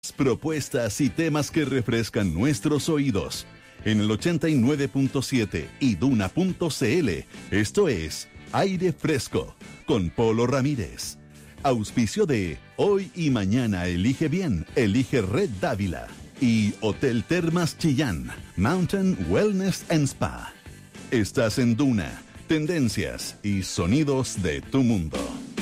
Propuestas y temas que refrescan nuestros oídos. En el 89.7 y Duna.cl. Esto es Aire Fresco con Polo Ramírez. Auspicio de Hoy y Mañana Elige Bien, elige Red Dávila. Y Hotel Termas Chillán, Mountain Wellness and Spa. Estás en Duna, tendencias y sonidos de tu mundo.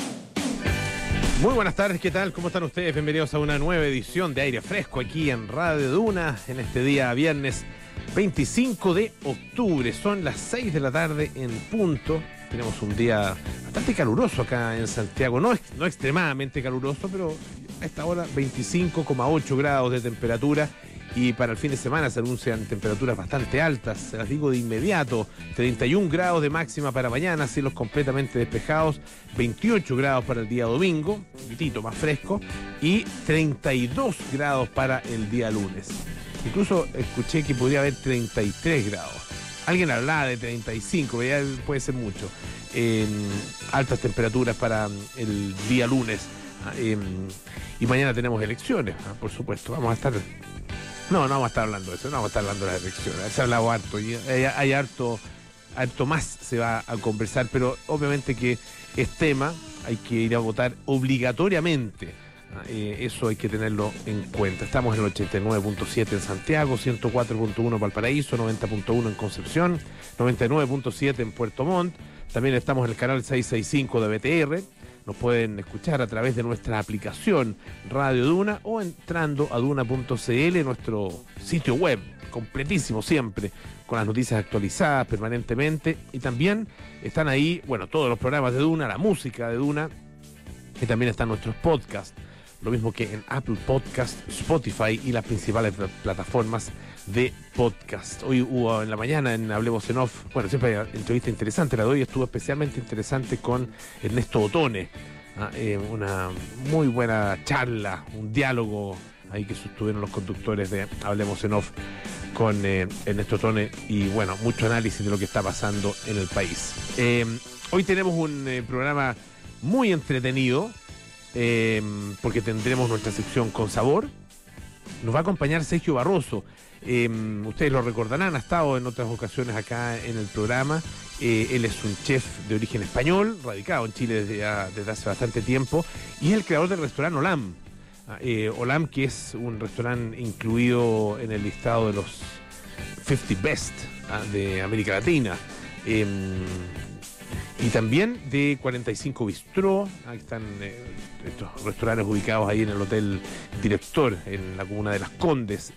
Muy buenas tardes, ¿qué tal? ¿Cómo están ustedes? Bienvenidos a una nueva edición de Aire Fresco aquí en Radio Duna, en este día viernes 25 de octubre. Son las 6 de la tarde en punto. Tenemos un día bastante caluroso acá en Santiago, no extremadamente caluroso, pero a esta hora 25,8 grados de temperatura. Y para el fin de semana se anuncian temperaturas bastante altas, se las digo de inmediato: 31 grados de máxima para mañana, cielos completamente despejados, 28 grados para el día domingo, un poquitito más fresco, y 32 grados para el día lunes. Incluso escuché que podría haber 33 grados. Alguien hablaba de 35, pero ya puede ser mucho. Altas temperaturas para el día lunes. Y mañana tenemos elecciones, por supuesto. No vamos a estar hablando de eso, no vamos a estar hablando de las elecciones. Se ha hablado harto y hay harto más se va a conversar, pero obviamente que es tema, hay que ir a votar obligatoriamente. Eso hay que tenerlo en cuenta. Estamos en el 89.7 en Santiago, 104.1 en Valparaíso, 90.1 en Concepción, 99.7 en Puerto Montt. También estamos en el canal 665 de BTR. Nos pueden escuchar a través de nuestra aplicación Radio Duna o entrando a duna.cl, nuestro sitio web, completísimo siempre, con las noticias actualizadas permanentemente. Y también están ahí, todos los programas de Duna, la música de Duna, y también están nuestros podcasts, lo mismo que en Apple Podcast, Spotify y las principales plataformas de podcast. Hoy hubo en la mañana en Hablemos en Off, siempre hay entrevista interesante, la de hoy estuvo especialmente interesante con Ernesto Otone, una muy buena charla, un diálogo ahí que sostuvieron los conductores de Hablemos en Off con Ernesto Otone y mucho análisis de lo que está pasando en el país. Hoy tenemos un programa muy entretenido, porque tendremos nuestra sección Con Sabor. Nos va a acompañar Sergio Barroso. Ustedes lo recordarán, ha estado en otras ocasiones acá en el programa. Él es un chef de origen español, radicado en Chile desde hace bastante tiempo, y es el creador del restaurante Olam. Olam, que es un restaurante incluido en el listado de los 50 Best de América Latina. Y también de 45 Bistró. Ahí están estos restaurantes ubicados ahí en el Hotel Director, en la comuna de Las Condes.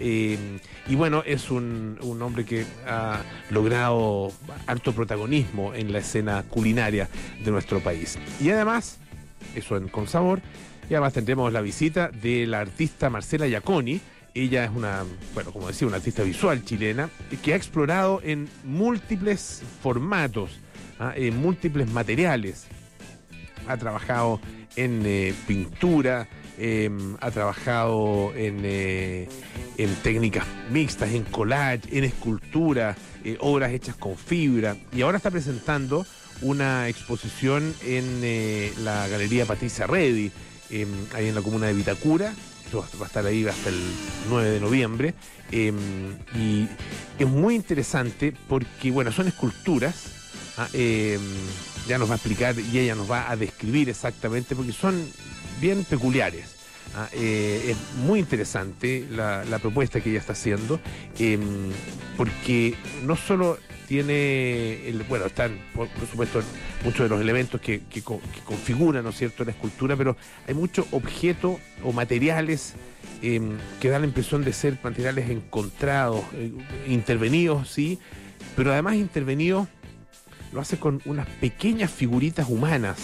Es un hombre que ha logrado harto protagonismo en la escena culinaria de nuestro país. Y además, eso Con Sabor, y además tendremos la visita de la artista Marcela Iaconi. Ella es una artista visual chilena que ha explorado en múltiples formatos, en múltiples materiales. Ha trabajado en pintura, ha trabajado en técnicas mixtas, en collage, en escultura, obras hechas con fibra, y ahora está presentando una exposición en la Galería Patricia Redi, ahí en la comuna de Vitacura. Esto va a estar ahí hasta el 9 de noviembre, y es muy interesante porque son esculturas. Ya nos va a explicar y ella nos va a describir exactamente, porque son bien peculiares. Es muy interesante la propuesta que ella está haciendo, porque no solo tiene están por supuesto muchos de los elementos que configuran, ¿no es cierto?, la escultura, pero hay muchos objetos o materiales que dan la impresión de ser materiales encontrados, intervenidos, sí, pero además intervenidos lo hace con unas pequeñas figuritas humanas,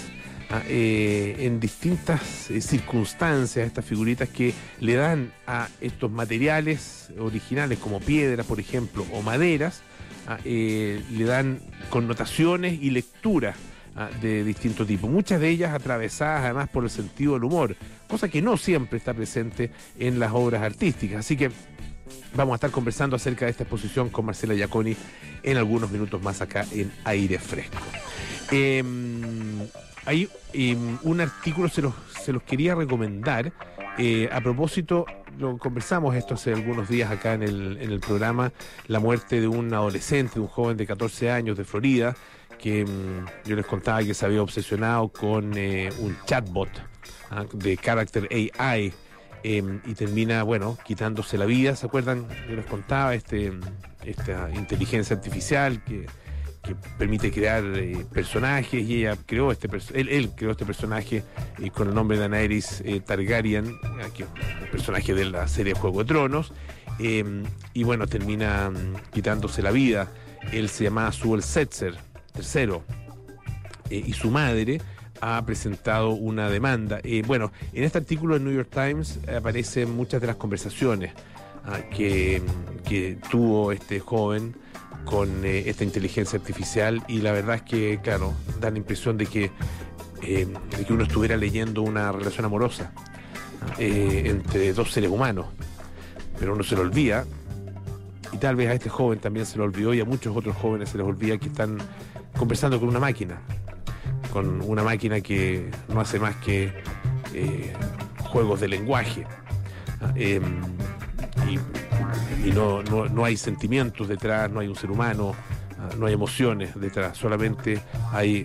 en distintas circunstancias, estas figuritas que le dan a estos materiales originales como piedras, por ejemplo, o maderas, le dan connotaciones y lecturas de distinto tipo, muchas de ellas atravesadas además por el sentido del humor, cosa que no siempre está presente en las obras artísticas. Así que vamos a estar conversando acerca de esta exposición con Marcela Iaconi en algunos minutos más acá en Aire Fresco. Hay un artículo, se los quería recomendar, A propósito, lo conversamos esto hace algunos días acá en el programa, la muerte de un adolescente, de un joven de 14 años de Florida, que yo les contaba que se había obsesionado con un chatbot de Character AI, y termina, quitándose la vida. ¿Se acuerdan? Yo les contaba esta inteligencia artificial que permite crear personajes, y ella creó él creó este personaje con el nombre de Daenerys Targaryen, que es un personaje de la serie Juego de Tronos, y termina quitándose la vida. Él se llamaba Sewell Setzer III, y su madre ha presentado una demanda. En este artículo del New York Times aparecen muchas de las conversaciones que tuvo este joven con esta inteligencia artificial, y la verdad es que, claro, da la impresión de que uno estuviera leyendo una relación amorosa entre dos seres humanos, pero uno se lo olvida, y tal vez a este joven también se lo olvidó, y a muchos otros jóvenes se les olvida que están conversando con una máquina que no hace más que juegos de lenguaje, y no hay sentimientos detrás, no hay un ser humano, no hay emociones detrás, solamente hay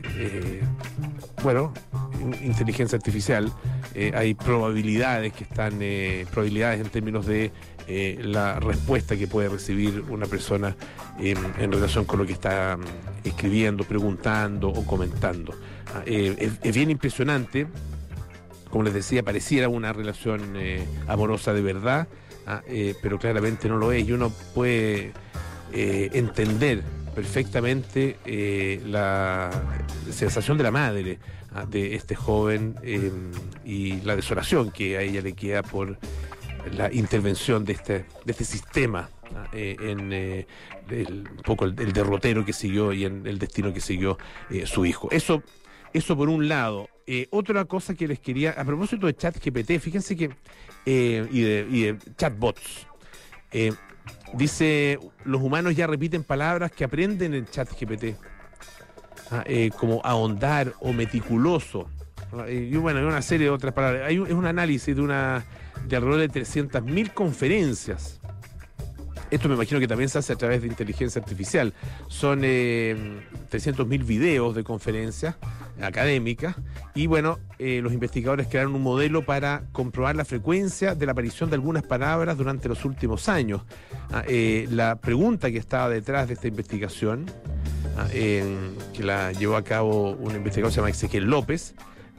inteligencia artificial, hay probabilidades probabilidades en términos de la respuesta que puede recibir una persona en relación con lo que está escribiendo, preguntando o comentando. Es bien impresionante. Como les decía, pareciera una relación amorosa de verdad, pero claramente no lo es, y uno puede entender perfectamente la sensación de la madre de este joven, y la desolación que a ella le queda por la intervención de este sistema en un poco el derrotero que siguió y en el destino que siguió su hijo. Eso por un lado. Otra cosa que les quería, a propósito de ChatGPT, fíjense que y de chatbots, dice: los humanos ya repiten palabras que aprenden en ChatGPT, como ahondar o meticuloso, y una serie de otras palabras. Es un análisis de alrededor de 300.000 conferencias. Esto me imagino que también se hace a través de inteligencia artificial. Son 300.000 videos de conferencias académicas, y los investigadores crearon un modelo para comprobar la frecuencia de la aparición de algunas palabras durante los últimos años. La pregunta que estaba detrás de esta investigación, que la llevó a cabo un investigador que se llama Ezequiel López,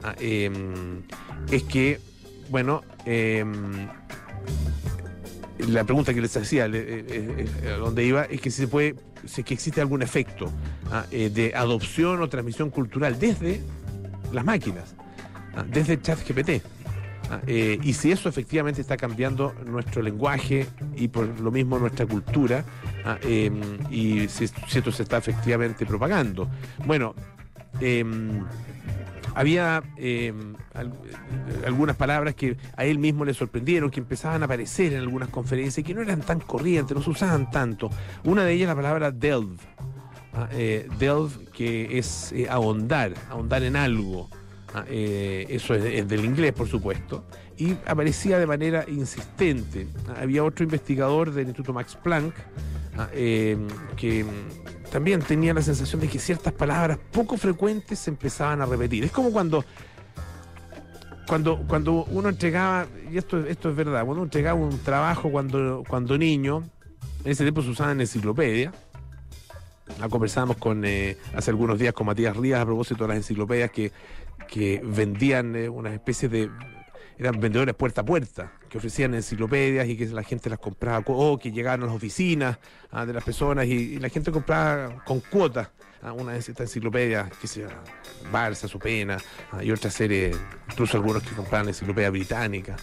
es que, la pregunta que les hacía, a dónde iba, es que si que existe algún efecto de adopción o transmisión cultural desde las máquinas, desde ChatGPT, y si eso efectivamente está cambiando nuestro lenguaje y por lo mismo nuestra cultura, y si esto se está efectivamente propagando. Había algunas palabras que a él mismo le sorprendieron, que empezaban a aparecer en algunas conferencias y que no eran tan corrientes, no se usaban tanto. Una de ellas, la palabra delve. Delve, que es ahondar en algo. Eso es del inglés, por supuesto. Y aparecía de manera insistente. Había otro investigador del Instituto Max Planck, que también tenía la sensación de que ciertas palabras poco frecuentes se empezaban a repetir. Es como cuando uno entregaba, y esto es verdad, cuando uno entregaba un trabajo cuando niño, en ese tiempo se usaban enciclopedias. Conversábamos hace algunos días con Matías Rías a propósito de las enciclopedias que vendían unas especies de... Eran vendedores puerta a puerta, que ofrecían enciclopedias y que la gente las compraba, o que llegaban a las oficinas de las personas, y la gente compraba con cuotas una de estas enciclopedias, que sea Barça, Su Pena, y otra serie, incluso algunos que compraban enciclopedias británicas.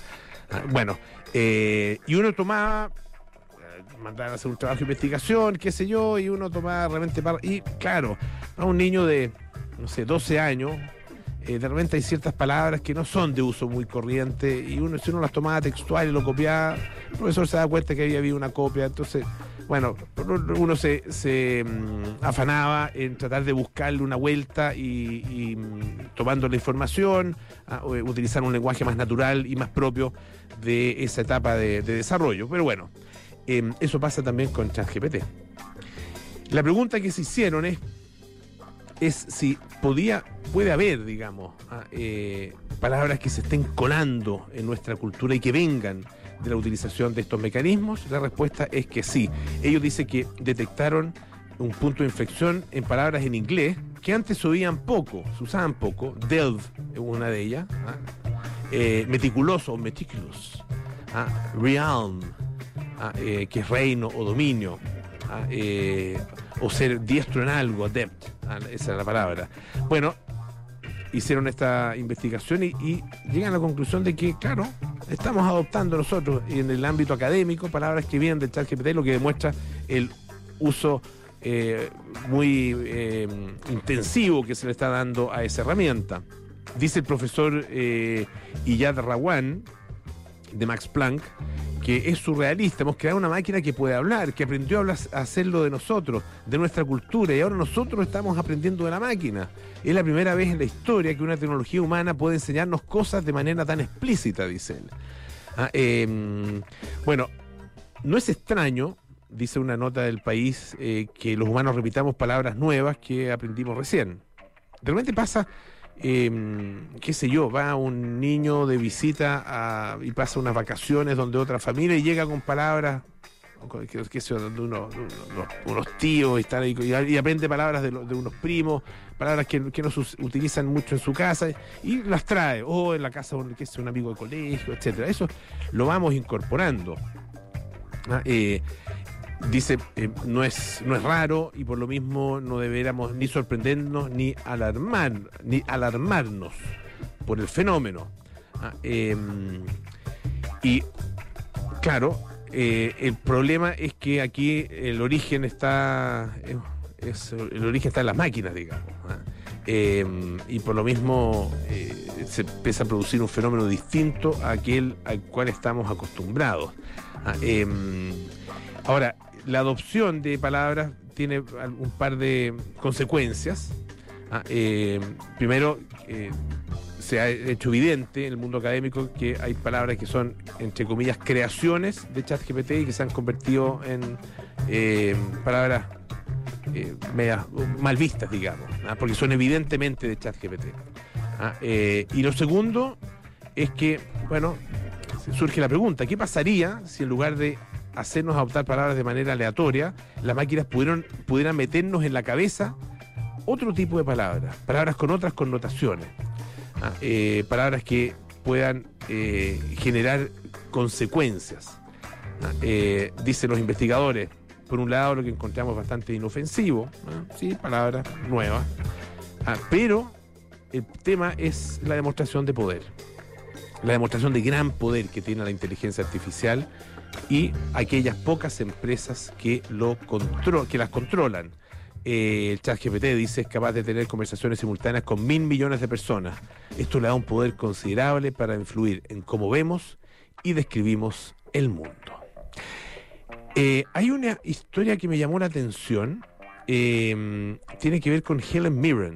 Y uno tomaba, mandaban a hacer un trabajo de investigación, qué sé yo, y uno tomaba realmente y claro, a un niño de, 12 años, de repente hay ciertas palabras que no son de uso muy corriente, y si uno las tomaba textual y lo copiaba, el profesor se da cuenta que había habido una copia. Entonces, bueno, uno se afanaba en tratar de buscarle una vuelta y tomando la información, utilizar un lenguaje más natural y más propio de esa etapa de desarrollo. Pero bueno, eso pasa también con ChatGPT. La pregunta que se hicieron es si puede haber, digamos, palabras que se estén colando en nuestra cultura y que vengan de la utilización de estos mecanismos. La respuesta es que sí. Ellos dicen que detectaron un punto de inflexión en palabras en inglés que antes se usaban poco. Delve es una de ellas. Meticuloso o meticulous. Realm, que es reino o dominio. O ser diestro en algo, adept. Esa es la palabra. Bueno, hicieron esta investigación y llegan a la conclusión de que, claro, estamos adoptando nosotros en el ámbito académico palabras que vienen del ChatGPT, lo que demuestra el uso muy intensivo que se le está dando a esa herramienta. Dice el profesor Iyad Rawan, de Max Planck, que es surrealista. Hemos creado una máquina que puede hablar, que aprendió a hacerlo de nosotros, de nuestra cultura, y ahora nosotros estamos aprendiendo de la máquina. Es la primera vez en la historia que una tecnología humana puede enseñarnos cosas de manera tan explícita, dice él. Bueno, no es extraño, dice una nota del País, que los humanos repitamos palabras nuevas que aprendimos recién. De repente pasa, qué sé yo, va un niño de visita y pasa unas vacaciones donde otra familia y llega con palabras, qué sé yo, donde unos tíos y aprende palabras de unos primos, palabras que no se utilizan mucho en su casa y las trae, o en la casa de un amigo de colegio, etcétera. Eso lo vamos incorporando. Dice, no es raro y por lo mismo no deberíamos ni sorprendernos ni alarmarnos por el fenómeno. Y claro, el problema es que aquí el origen está en las máquinas, digamos. Y por lo mismo se empieza a producir un fenómeno distinto a aquel al cual estamos acostumbrados. Ahora, la adopción de palabras tiene un par de consecuencias. Primero, se ha hecho evidente en el mundo académico que hay palabras que son, entre comillas, creaciones de ChatGPT y que se han convertido en palabras medias mal vistas, digamos, porque son evidentemente de ChatGPT. Y lo segundo es que, bueno, surge la pregunta, ¿qué pasaría si en lugar de hacernos adoptar palabras de manera aleatoria, las máquinas pudieran meternos en la cabeza otro tipo de palabras con otras connotaciones, palabras que puedan generar consecuencias? Dicen los investigadores, por un lado, lo que encontramos bastante inofensivo, sí, palabras nuevas, pero el tema es la demostración de poder, la demostración de gran poder que tiene la inteligencia artificial y aquellas pocas empresas que las controlan. El ChatGPT, dice, es capaz de tener conversaciones simultáneas con 1.000 millones de personas. Esto le da un poder considerable para influir en cómo vemos y describimos el mundo. Hay una historia que me llamó la atención, tiene que ver con Helen Mirren,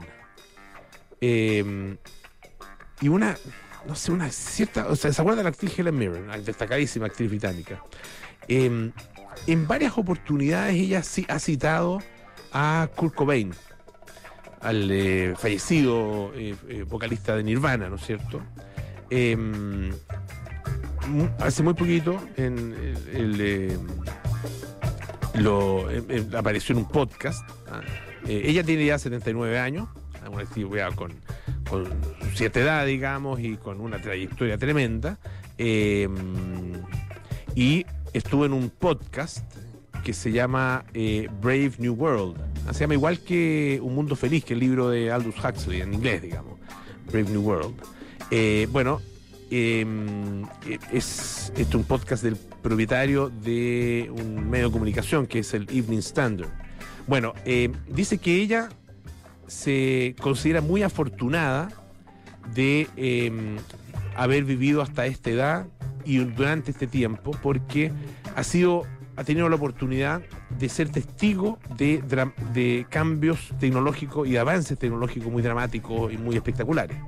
y una cierta, ¿se acuerda de la actriz Helen Mirren, la destacadísima actriz británica? En varias oportunidades ella sí ha citado a Kurt Cobain, al fallecido vocalista de Nirvana, ¿no es cierto? Hace muy poquito apareció en un podcast. Ella tiene ya 79 años, una actriz con cierta edad, digamos, y con una trayectoria tremenda, y estuvo en un podcast que se llama Brave New World. Se llama igual que Un Mundo Feliz, que el libro de Aldous Huxley, en inglés, digamos. Brave New World. Es un podcast del propietario de un medio de comunicación que es el Evening Standard. Bueno, dice que ella se considera muy afortunada de haber vivido hasta esta edad y durante este tiempo, porque ha sido ha tenido la oportunidad de ser testigo de cambios tecnológicos y de avances tecnológicos muy dramáticos y muy espectaculares.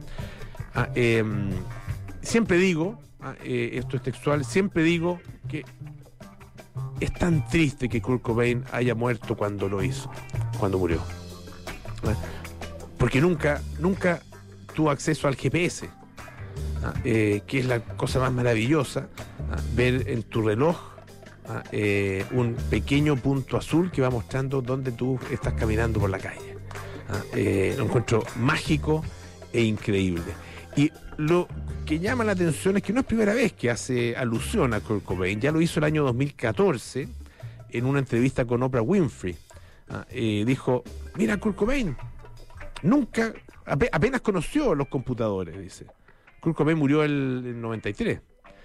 Siempre digo, esto es textual, siempre digo que es tan triste que Kurt Cobain haya muerto cuando lo hizo, cuando murió. Porque nunca tuvo acceso al GPS, que es la cosa más maravillosa, ver en tu reloj un pequeño punto azul que va mostrando dónde tú estás caminando por la calle. Lo encuentro mágico e increíble. Y lo que llama la atención es que no es primera vez que hace alusión a Kurt Cobain. Ya lo hizo el año 2014 en una entrevista con Oprah Winfrey. Dijo, mira, Kurt Cobain nunca, apenas conoció los computadores, dice. Kurt Cobain murió el 93.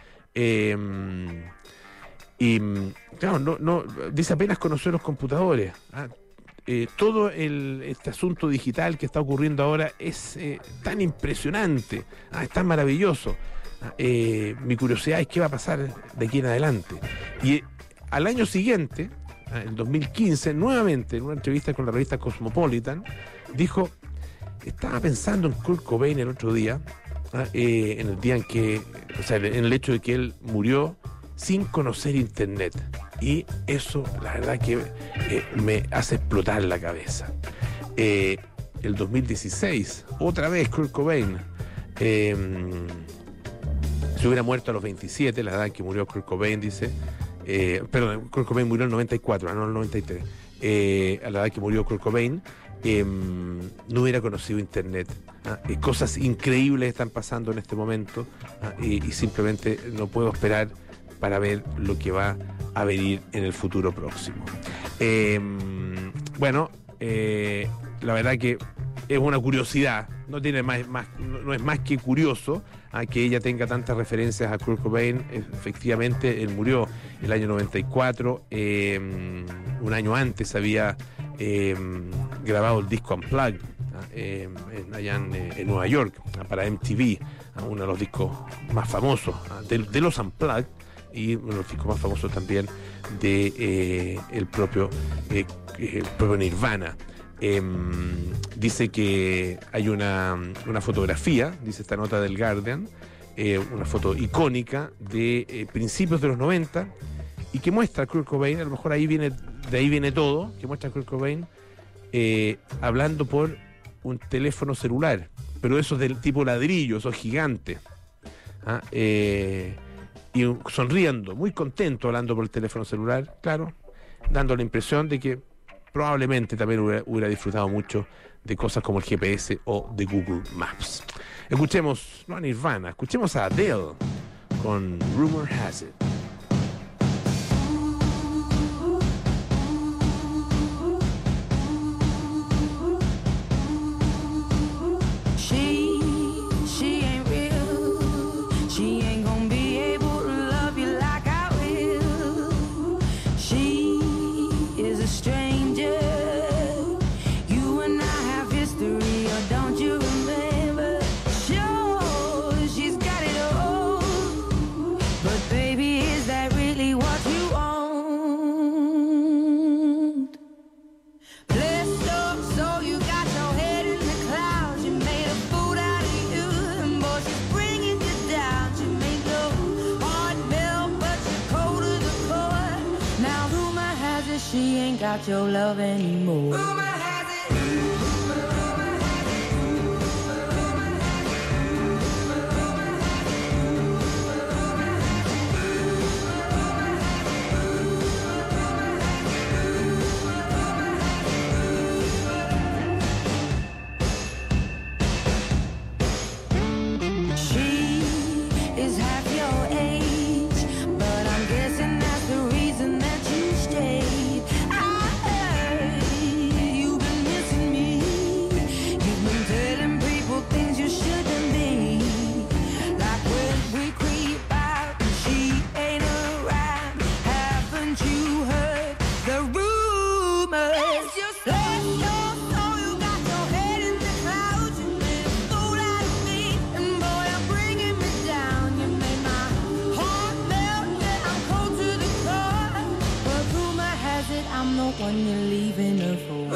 Y claro, no dice, apenas conoció los computadores. Todo este asunto digital que está ocurriendo ahora es tan impresionante, es tan maravilloso. Mi curiosidad es qué va a pasar de aquí en adelante. Y al año siguiente, en 2015, nuevamente en una entrevista con la revista Cosmopolitan, dijo, estaba pensando en Kurt Cobain el otro día, en el día en que, o sea, en el hecho de que él murió sin conocer internet, y eso la verdad que me hace explotar la cabeza. El 2016, otra vez Kurt Cobain se hubiera muerto a los 27, la edad en que murió Kurt Cobain, dice, perdón, Kurt Cobain murió en el 94, no en el 93, a la edad que murió Kurt Cobain, no hubiera conocido internet. Cosas increíbles están pasando en este momento, y simplemente no puedo esperar para ver lo que va a venir en el futuro próximo. Bueno, la verdad que es una curiosidad, no es más que curioso que ella tenga tantas referencias a Kurt Cobain. Efectivamente, él murió el año 94, un año antes había grabado el disco Unplugged allá en Nueva York para MTV, uno de los discos más famosos de los Unplugged, y uno de los discos más famosos también de el propio Nirvana. Dice que hay una fotografía, dice esta nota del Guardian, una foto icónica de principios de los 90, y que muestra a Kurt Cobain, a lo mejor de ahí viene todo, que muestra a Kurt Cobain hablando por un teléfono celular, pero esos del tipo ladrillo, esos gigantes, y sonriendo, muy contento hablando por el teléfono celular, claro, dando la impresión de que probablemente también hubiera disfrutado mucho de cosas como el GPS o de Google Maps. Escuchemos, no a Nirvana, escuchemos a Adele con Rumor Has It. She ain't got your love anymore. You've been when you're leaving her for.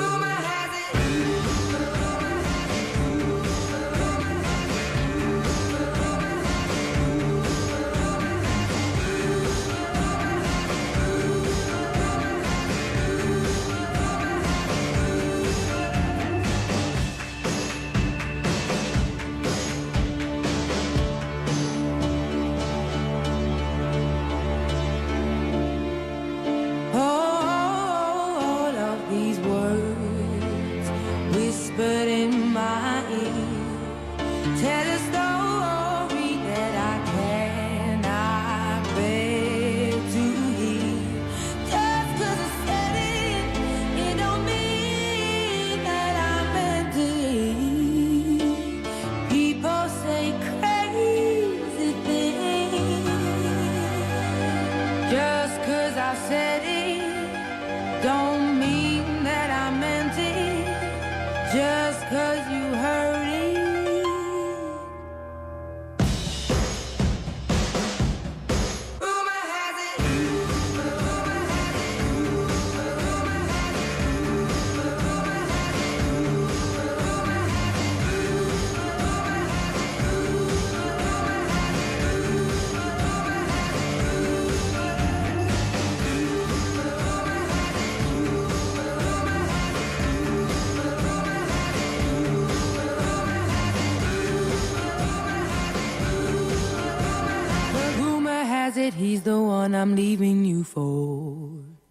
He's the one I'm leaving you for.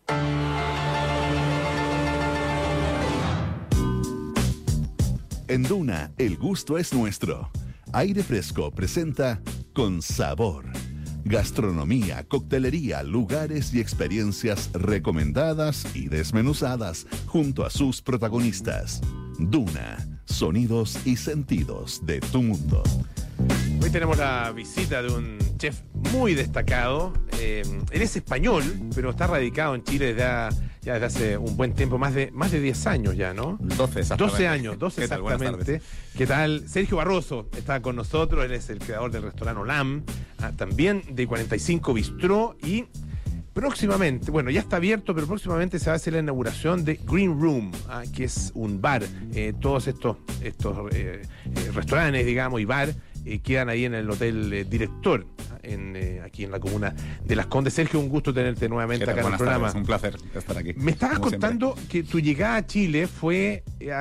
En Duna, el gusto es nuestro. Aire Fresco presenta Con Sabor. Gastronomía, coctelería, lugares y experiencias recomendadas y desmenuzadas junto a sus protagonistas. Duna, sonidos y sentidos de tu mundo. Hoy tenemos la visita de un chef muy destacado. Él es español, pero está radicado en Chile ya desde hace un buen tiempo, más de 10 años ya, ¿no? 12 exactamente. 12 años, 12 ¿Qué tal? exactamente. ¿Qué tal? Sergio Barroso está con nosotros, él es el creador del restaurante Olam, también de 45 Bistró, y próximamente, bueno, ya está abierto, pero próximamente se va a hacer la inauguración de Green Room, que es un bar. Todos estos restaurantes, digamos, y bar quedan ahí en el Hotel Director, aquí en la comuna de Las Condes. Sergio, un gusto tenerte nuevamente acá en el programa. Tardes, un placer estar aquí. Me estabas contando que tu llegada a Chile fue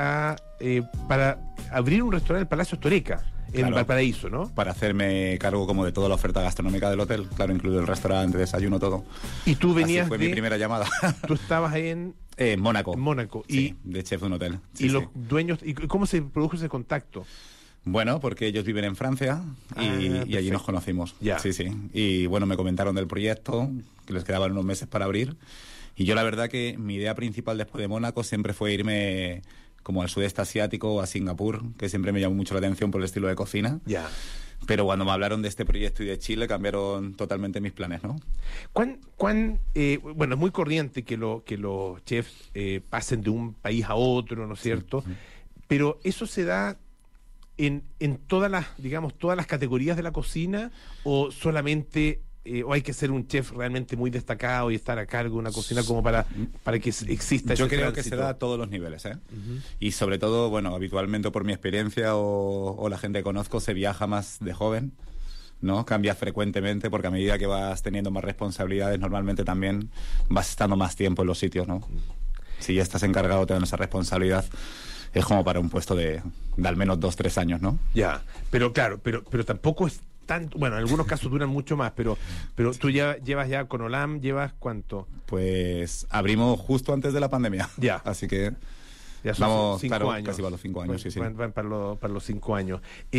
para abrir un restaurante en el Palacio Toreca, en Valparaíso, ¿no? Para hacerme cargo como de toda la oferta gastronómica del hotel, claro, incluido el restaurante, desayuno, todo. Y tú venías Así fue mi primera llamada. Tú estabas ahí en Mónaco. En Mónaco. Sí, de chef de un hotel. Sí, y los dueños, ¿y cómo se produjo ese contacto? Bueno, porque ellos viven en Francia y allí nos conocimos. Ya. Sí, sí. Y bueno, me comentaron del proyecto, que les quedaban unos meses para abrir. Y yo la verdad que mi idea principal después de Mónaco siempre fue irme como al sudeste asiático o a Singapur, que siempre me llamó mucho la atención por el estilo de cocina. Ya. Pero cuando me hablaron de este proyecto y de Chile, cambiaron totalmente mis planes, ¿no? Bueno, es muy corriente que los chefs pasen de un país a otro, ¿no es cierto? Sí. Pero eso se da en todas las categorías de la cocina, o solamente o hay que ser un chef realmente muy destacado y estar a cargo de una cocina como para que exista ese Yo creo tránsito. que se da a todos los niveles, ¿eh? Y sobre todo, bueno, habitualmente por mi experiencia o la gente que conozco, se viaja más de joven, ¿no? Cambia frecuentemente porque a medida que vas teniendo más responsabilidades, normalmente también vas estando más tiempo en los sitios, ¿no? Si ya estás encargado, te dan esa responsabilidad. Es como para un puesto de al menos 2-3 años, ¿no? Ya, pero claro, pero tampoco es tanto. Bueno, en algunos casos duran mucho más, pero tú ya llevas ya con Olam, ¿llevas cuánto? Pues abrimos justo antes de la pandemia. Ya. Así que ya son vamos, 5 claro, años. casi para los 5 años, sí. Van para los 5 años.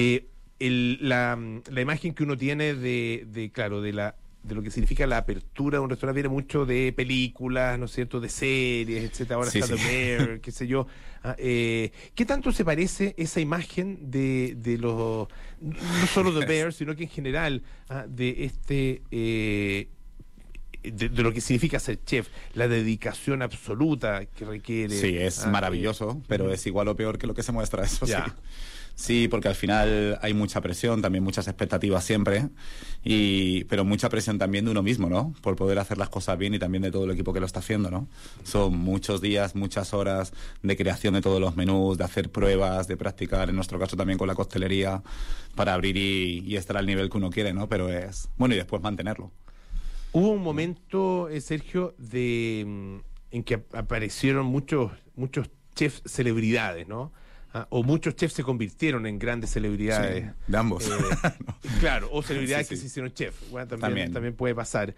La imagen que uno tiene de lo que significa la apertura de un restaurante viene mucho de películas, ¿no es cierto?, de series, etcétera. Ahora está The Bear, qué sé yo. ¿Qué tanto se parece esa imagen de los, no solo The Bear, sino que en general, de de lo que significa ser chef, la dedicación absoluta que requiere. Sí, es maravilloso, pero es igual o peor que lo que se muestra, eso Ya. sí. Sí, porque al final hay mucha presión, también muchas expectativas siempre, pero mucha presión también de uno mismo, ¿no? Por poder hacer las cosas bien y también de todo el equipo que lo está haciendo, ¿no? Son muchos días, muchas horas de creación de todos los menús, de hacer pruebas, de practicar, en nuestro caso también con la coctelería, para abrir y estar al nivel que uno quiere, ¿no? Pero es... Bueno, y después mantenerlo. Hubo un momento, Sergio, en que aparecieron muchos chefs celebridades, ¿no? O muchos chefs se convirtieron en grandes celebridades. Sí, de ambos. Claro, o celebridades Sí, sí. que se hicieron chef. Bueno, También. también puede pasar.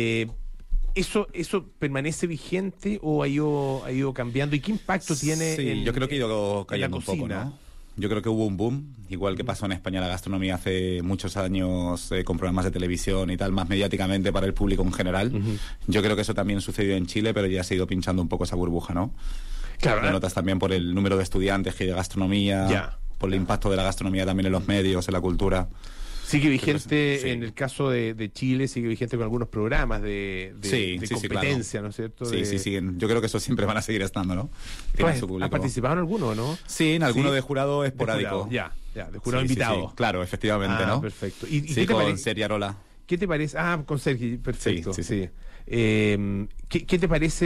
¿Eso permanece vigente o ha ido cambiando? ¿Y qué impacto tiene Sí, yo creo que ha ido cayendo un poco, cocina? ¿no? Yo creo que hubo un boom, igual que pasó en España la gastronomía hace muchos años, con programas de televisión y tal, más mediáticamente para el público en general. Yo creo que eso también sucedió en Chile, pero ya se ha ido pinchando un poco esa burbuja, ¿no? Claro, Lo notas también por el número de estudiantes que hay de gastronomía, Ya. por el impacto de la gastronomía también en los medios, en la cultura. sigue vigente, Sí. en el caso de Chile, sigue vigente con algunos programas de Sí, competencia, claro. ¿no es cierto? Sí, sí, siguen. Yo creo que eso siempre van a seguir estando, ¿no? Tienen su ¿Ha público. participado en alguno, no? Sí, en alguno Sí. de jurado esporádico. Ya, de jurado Sí, sí, invitado. sí. Claro, efectivamente, ¿no? Perfecto. ¿Y Sí, qué te con parece? Seriarola. ¿Qué te parece? Con Sergi, perfecto. Sí, sí, sí. ¿Qué te parece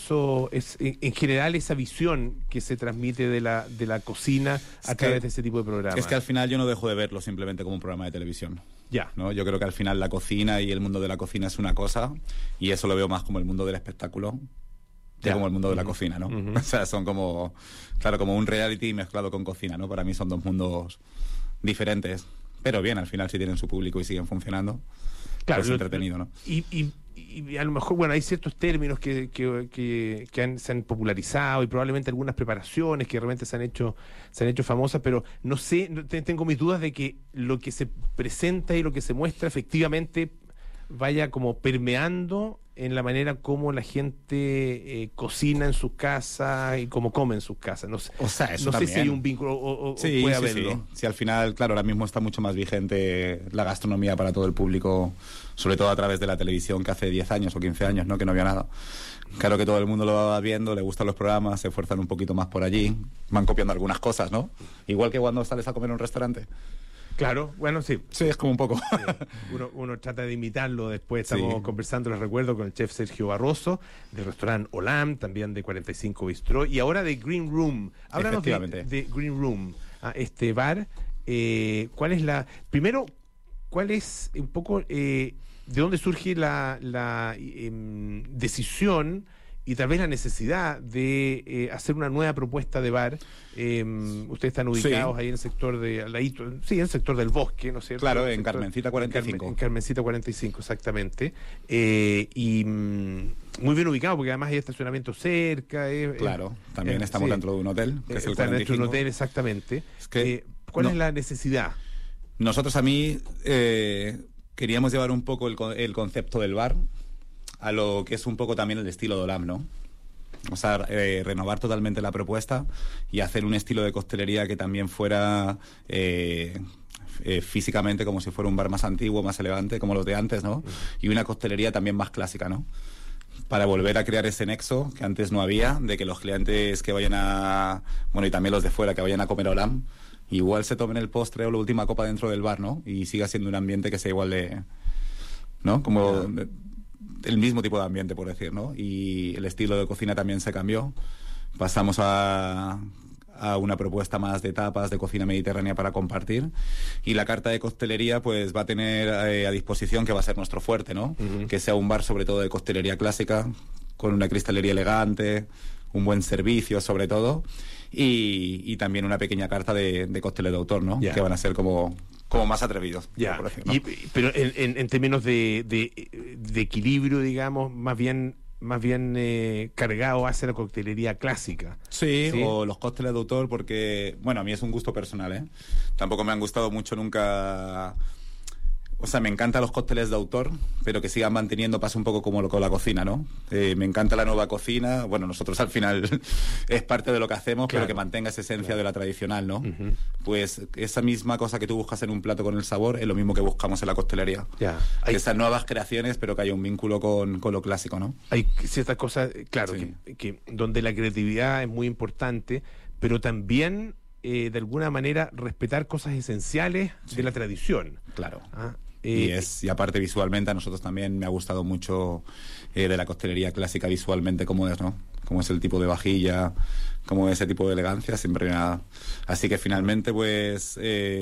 en general esa visión que se transmite de la cocina a través de ese tipo de programas? Es que al final yo no dejo de verlo simplemente como un programa de televisión. Ya. ¿No? Yo creo que al final la cocina y el mundo de la cocina es una cosa, y eso lo veo más como el mundo del espectáculo que Ya. como el mundo de la cocina, ¿no? O sea, son como, claro, como un reality mezclado con cocina, ¿no? Para mí son dos mundos diferentes, pero bien, al final si tienen su público y siguen funcionando, Claro, es entretenido, ¿no? Y a lo mejor, bueno, hay ciertos términos que se han popularizado y probablemente algunas preparaciones que realmente se han hecho famosas, pero no sé, tengo mis dudas de que lo que se presenta y lo que se muestra efectivamente vaya como permeando en la manera como la gente cocina en sus casas y cómo come en sus casas. No sé, O sea, eso no sé también. si hay un vínculo o Sí, puede sí, haberlo. sí. Sí, al final, claro, ahora mismo está mucho más vigente la gastronomía para todo el público, sobre todo a través de la televisión, que hace 10 años o 15 años, ¿no? Que no había nada. Claro que todo el mundo lo va viendo, le gustan los programas, se esfuerzan un poquito más por allí, van copiando algunas cosas, ¿no? Igual que cuando sales a comer en un restaurante. Claro, bueno, sí. Sí, es como un poco. Uno trata de imitarlo. Después estamos Sí. conversando, les recuerdo, con el chef Sergio Barroso, del restaurante Olam, también de 45 Bistró, y ahora de Green Room. Háblanos Efectivamente. de Green Room, este bar. Primero, ¿cuál es un poco de dónde surge la decisión y tal vez la necesidad de hacer una nueva propuesta de bar? Ustedes están ubicados Sí. ahí en el sector al ladito, en el sector del Bosque, ¿no es cierto? Claro, El en sector- Carmencita 45. En Carmencita 45, exactamente. Muy bien ubicado, porque además hay estacionamiento cerca. Claro, también estamos sí. dentro de un hotel, que es el Está dentro de 45. un hotel, exactamente. Es que ¿Cuál no. es la necesidad? Nosotros queríamos llevar un poco el concepto del bar a lo que es un poco también el estilo de Olam, ¿no? O sea, renovar totalmente la propuesta y hacer un estilo de coctelería que también fuera físicamente como si fuera un bar más antiguo, más elegante, como los de antes, ¿no? Y una coctelería también más clásica, ¿no? Para volver a crear ese nexo que antes no había, de que los clientes que vayan bueno, y también los de fuera, que vayan a comer a Olam, igual se tomen el postre o la última copa dentro del bar, ¿no? Y siga siendo un ambiente que sea igual de... ¿no? Como el mismo tipo de ambiente, por decir, ¿no? Y el estilo de cocina también se cambió. Pasamos a una propuesta más de tapas, de cocina mediterránea para compartir. Y la carta de coctelería pues va a tener a disposición, que va a ser nuestro fuerte, ¿no? Que sea un bar sobre todo de coctelería clásica, con una cristalería elegante, un buen servicio sobre todo, y también una pequeña carta de cócteles de autor, ¿no? Ya. Que van a ser como más atrevidos, Ya. por decir, ¿no? Pero en términos de equilibrio, digamos, más bien cargado hacia la coctelería clásica. Sí, ¿Sí? o los cócteles de autor, porque, bueno, a mí es un gusto personal, ¿eh? Tampoco me han gustado mucho nunca O sea, me encantan los cócteles de autor, pero que sigan manteniendo, pasa un poco como con la cocina, ¿no? Me encanta la nueva cocina. Bueno, nosotros al final es parte de lo que hacemos, Claro. pero que mantenga esa esencia de la tradicional, ¿no? Ujú. Pues esa misma cosa que tú buscas en un plato con el sabor es lo mismo que buscamos en la coctelería. Ya. Que esas nuevas creaciones, pero que haya un vínculo con lo clásico, ¿no? Hay ciertas cosas, claro, Sí. que donde la creatividad es muy importante, pero también, de alguna manera, respetar cosas esenciales de la tradición. Claro. Ah, Y aparte visualmente a nosotros también me ha gustado mucho de la coctelería clásica visualmente cómo es, ¿no? Cómo es el tipo de vajilla, cómo es ese tipo de elegancia, siempre nada. Así que finalmente pues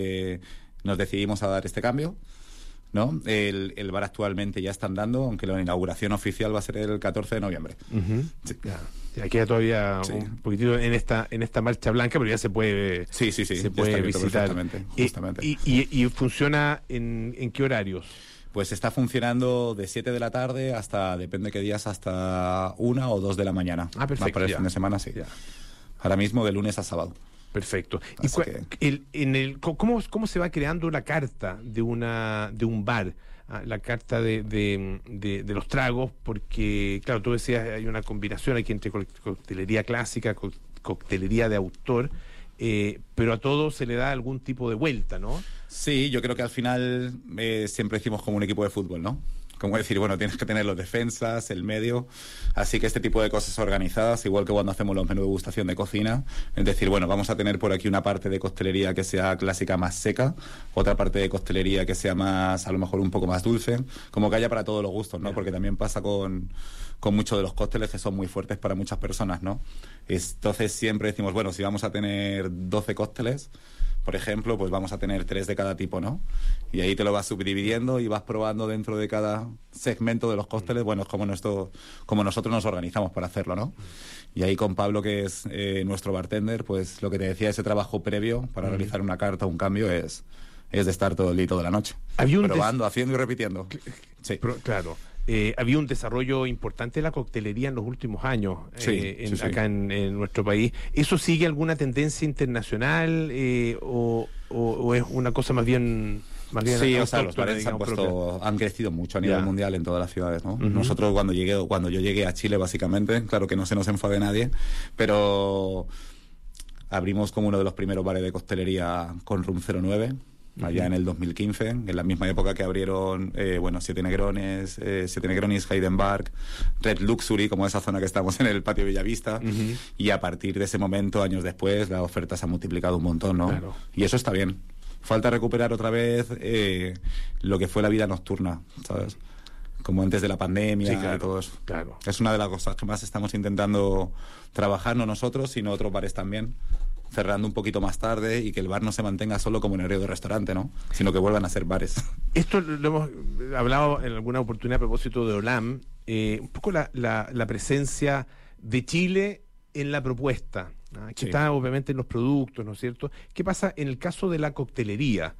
nos decidimos a dar este cambio, ¿no? El bar actualmente ya está andando, aunque la inauguración oficial va a ser el 14 de noviembre. Ujú. Sí. Ya queda todavía Sí. un poquitito en esta marcha blanca, pero ya se puede, Sí, se ya puede está abierto visitar. perfectamente, justamente. Y funciona en qué horarios? Pues está funcionando de 7 de la tarde hasta, depende qué días, hasta 1 o 2 de la mañana. Ah, perfecto, Más para el ya. fin de semana, sí. Ya. Ahora mismo de lunes a sábado. Perfecto. ¿Y Así cómo se va creando la carta de un bar? La carta de los tragos, porque, claro, tú decías, hay una combinación aquí entre coctelería clásica, coctelería de autor, pero a todo se le da algún tipo de vuelta, ¿no? Sí, yo creo que al final siempre decimos como un equipo de fútbol, ¿no? Como decir, bueno, tienes que tener los defensas, el medio, así que este tipo de cosas organizadas, igual que cuando hacemos los menús de degustación de cocina, es decir, bueno, vamos a tener por aquí una parte de costelería que sea clásica más seca, otra parte de costelería que sea más, a lo mejor un poco más dulce, como que haya para todos los gustos, ¿no? Porque también pasa con muchos de los cócteles que son muy fuertes para muchas personas, ¿no? Entonces siempre decimos, bueno, si vamos a tener 12 cócteles, por ejemplo, pues vamos a tener 3 de cada tipo, ¿no? Y ahí te lo vas subdividiendo y vas probando dentro de cada segmento de los cócteles. Bueno, es como nosotros nos organizamos para hacerlo, ¿no? Y ahí con Pablo, que es nuestro bartender, pues lo que te decía, ese trabajo previo para realizar una carta, un cambio, es de estar todo el día y toda la noche. Probando, haciendo y repitiendo. Sí. Claro. Había un desarrollo importante de la coctelería en los últimos años, Sí. acá en nuestro país. ¿Eso sigue alguna tendencia internacional o es una cosa más bien Sí, o sea, los autóctona, bares digamos, han crecido mucho a nivel Ya. mundial en todas las ciudades, ¿no? Ujú. Nosotros cuando yo llegué a Chile, básicamente, claro que no se nos enfade nadie, pero abrimos como uno de los primeros bares de costelería con Room 09, allá en el 2015, en la misma época que abrieron, Siete Negronis, Heidenberg, Red Luxury, como esa zona que estamos en el patio Bellavista, Ujú. y a partir de ese momento, años después, la oferta se ha multiplicado un montón, ¿no? Claro. Y eso está bien. Falta recuperar otra vez lo que fue la vida nocturna, ¿sabes? Como antes de la pandemia Sí, claro, y todo eso. claro. Es una de las cosas que más estamos intentando trabajar, no nosotros, sino otros bares también, cerrando un poquito más tarde y que el bar no se mantenga solo como un horario de restaurante, ¿no? Sino que vuelvan a ser bares. Esto lo hemos hablado en alguna oportunidad a propósito de Olam, un poco la presencia de Chile en la propuesta, que Sí. está obviamente en los productos, ¿no es cierto? ¿Qué pasa en el caso de la coctelería?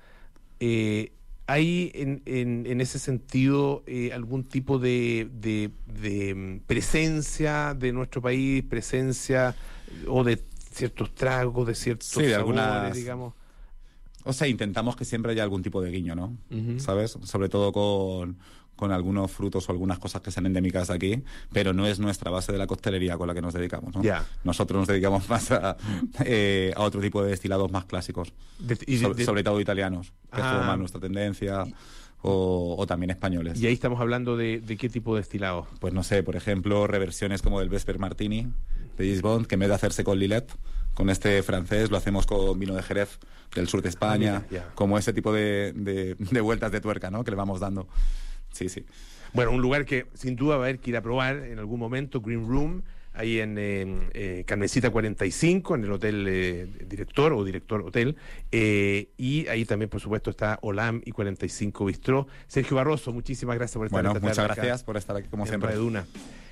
¿Hay en ese sentido algún tipo de presencia de nuestro país, presencia o de ciertos tragos, de ciertos Sí, de sabores, algunas- digamos? O sea, intentamos que siempre haya algún tipo de guiño, ¿no? Ujú. ¿Sabes? Sobre todo con algunos frutos o algunas cosas que sean endémicas de aquí, pero no es nuestra base de la coctelería con la que nos dedicamos, ¿no? Ya. Nosotros nos dedicamos más a otro tipo de destilados más clásicos, sobre todo italianos, que es como Ah. más nuestra tendencia, o también españoles. Y ahí estamos hablando de qué tipo de destilados. Pues no sé, por ejemplo, reversiones como del Vesper Martini de Gisbond, que en vez de hacerse con Lillet, con este francés, lo hacemos con vino de Jerez del sur de España, mira, ya. como ese tipo de vueltas de tuerca, ¿no? Que le vamos dando. Sí, sí. Bueno, un lugar que sin duda va a haber que ir a probar en algún momento, Green Room, ahí en Carmencita 45, en el Hotel Director o Director Hotel. Y ahí también, por supuesto, está Olam y 45 Bistró. Sergio Barroso, muchísimas gracias por estar Bueno, esta tarde muchas acá gracias por estar aquí como en siempre. Radio Duna.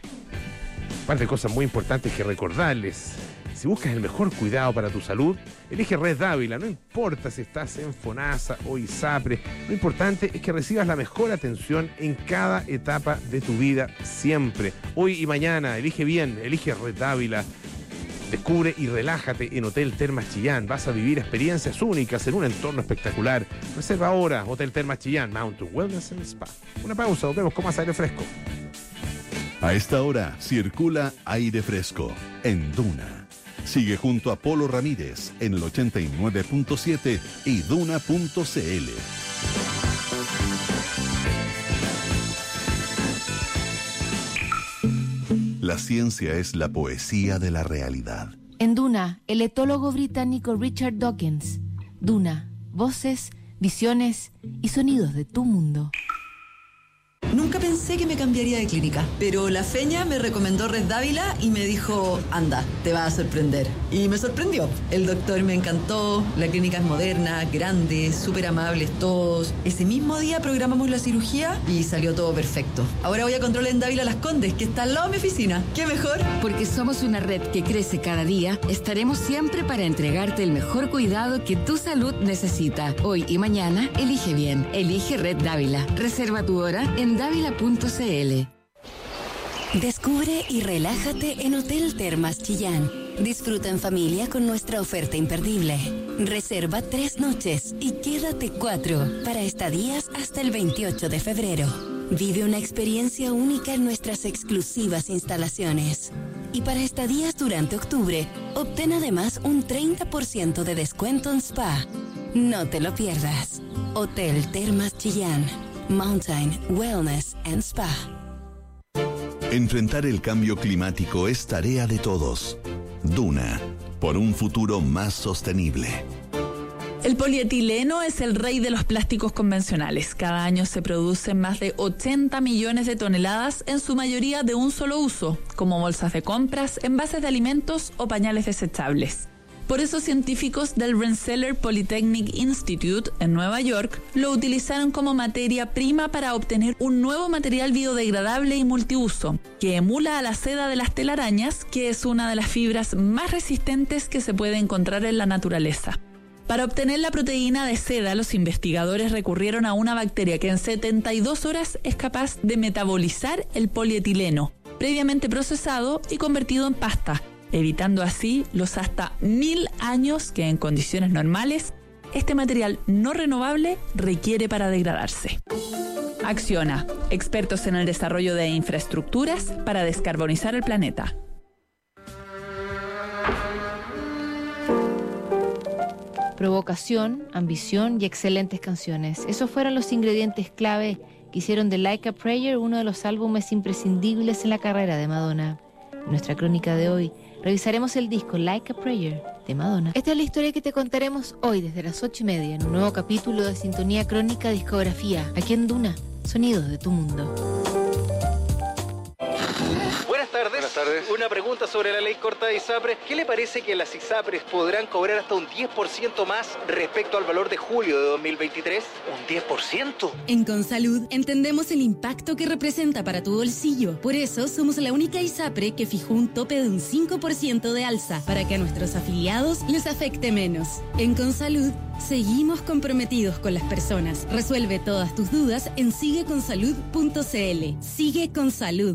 Un par de cosas muy importantes que recordarles. Si buscas el mejor cuidado para tu salud, elige Red Dávila. No importa si estás en FONASA o ISAPRE, lo importante es que recibas la mejor atención en cada etapa de tu vida, siempre. Hoy y mañana, elige bien, elige Red Dávila. Descubre y relájate en Hotel Termas Chillán. Vas a vivir experiencias únicas en un entorno espectacular. Reserva ahora Hotel Termas Chillán, Mountain Wellness and Spa. Una pausa, volvemos con más aire fresco. A esta hora circula aire fresco en Duna. Sigue junto a Polo Ramírez en el 89.7 y Duna.cl. La ciencia es la poesía de la realidad. En Duna, el etólogo británico Richard Dawkins. Duna, voces, visiones y sonidos de tu mundo. Nunca pensé que me cambiaría de clínica, pero la feña me recomendó Red Dávila y me dijo, anda, te va a sorprender. Y me sorprendió. El doctor me encantó, la clínica es moderna, grande, súper amables todos. Ese mismo día programamos la cirugía y salió todo perfecto. Ahora voy a control en Dávila Las Condes, que está al lado de mi oficina. ¿Qué mejor? Porque somos una red que crece cada día, estaremos siempre para entregarte el mejor cuidado que tu salud necesita. Hoy y mañana, elige bien. Elige Red Dávila. Reserva tu hora en Dávila.cl. Descubre y relájate en Hotel Termas Chillán. Disfruta en familia con nuestra oferta imperdible. Reserva 3 noches y quédate 4 para estadías hasta el 28 de febrero. Vive una experiencia única en nuestras exclusivas instalaciones. Y para estadías durante octubre, obtén además un 30% de descuento en spa. No te lo pierdas. Hotel Termas Chillán. Mountain Wellness and Spa. Enfrentar el cambio climático es tarea de todos. Duna, por un futuro más sostenible. El polietileno es el rey de los plásticos convencionales. Cada año se producen más de 80 millones de toneladas, en su mayoría de un solo uso, como bolsas de compras, envases de alimentos o pañales desechables. Por eso científicos del Rensselaer Polytechnic Institute en Nueva York lo utilizaron como materia prima para obtener un nuevo material biodegradable y multiuso que emula a la seda de las telarañas, que es una de las fibras más resistentes que se puede encontrar en la naturaleza. Para obtener la proteína de seda, los investigadores recurrieron a una bacteria que en 72 horas es capaz de metabolizar el polietileno, previamente procesado y convertido en pasta, evitando así los hasta 1000 años que en condiciones normales este material no renovable requiere para degradarse. Acciona, expertos en el desarrollo de infraestructuras para descarbonizar el planeta. Provocación, ambición y excelentes canciones. Esos fueron los ingredientes clave que hicieron de Like a Prayer uno de los álbumes imprescindibles en la carrera de Madonna. En nuestra crónica de hoy, revisaremos el disco Like a Prayer de Madonna. Esta es la historia que te contaremos hoy desde las 8:30 en un nuevo capítulo de Sintonía Crónica Discografía, aquí en Duna, sonidos de tu mundo. Buenas tardes. Una pregunta sobre la ley corta de ISAPRES. ¿Qué le parece que las ISAPRES podrán cobrar hasta un 10% más respecto al valor de julio de 2023? ¿Un 10%? En Consalud entendemos el impacto que representa para tu bolsillo. Por eso somos la única ISAPRE que fijó un tope de un 5% de alza para que a nuestros afiliados les afecte menos. En Consalud seguimos comprometidos con las personas. Resuelve todas tus dudas en sigueconsalud.cl. Sigue con salud.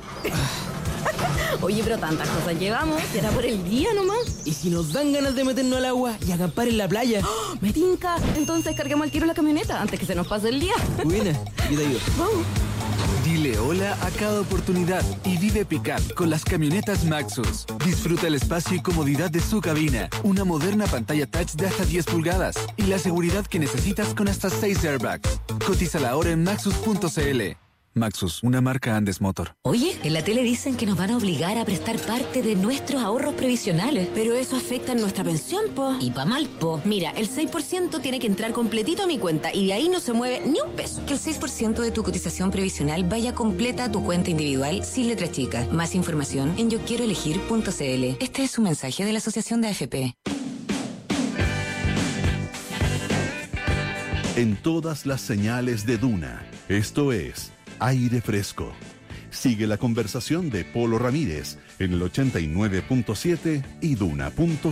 Oye, pero tantas cosas llevamos, ¿será por el día nomás? ¿Y si nos dan ganas de meternos al agua y acampar en la playa? ¡Oh, me tinca! Entonces carguemos al tiro la camioneta antes que se nos pase el día. Buena, yo te ayudo. Vamos. Dile hola a cada oportunidad y vive pickup con las camionetas Maxus. Disfruta el espacio y comodidad de su cabina, una moderna pantalla touch de hasta 10 pulgadas y la seguridad que necesitas con hasta 6 airbags. Cotízala ahora en maxus.cl. Maxus, una marca Andes Motor. Oye, en la tele dicen que nos van a obligar a prestar parte de nuestros ahorros previsionales. Pero eso afecta en nuestra pensión, po. Y pa' mal, po. Mira, el 6% tiene que entrar completito a mi cuenta y de ahí no se mueve ni un peso. Que el 6% de tu cotización previsional vaya completa a tu cuenta individual sin letra chica. Más información en yoquieroelegir.cl. Este es un mensaje de la Asociación de AFP. En todas las señales de Duna, esto es Aire Fresco. Sigue la conversación de Polo Ramírez en el 89.7 y Duna.cl.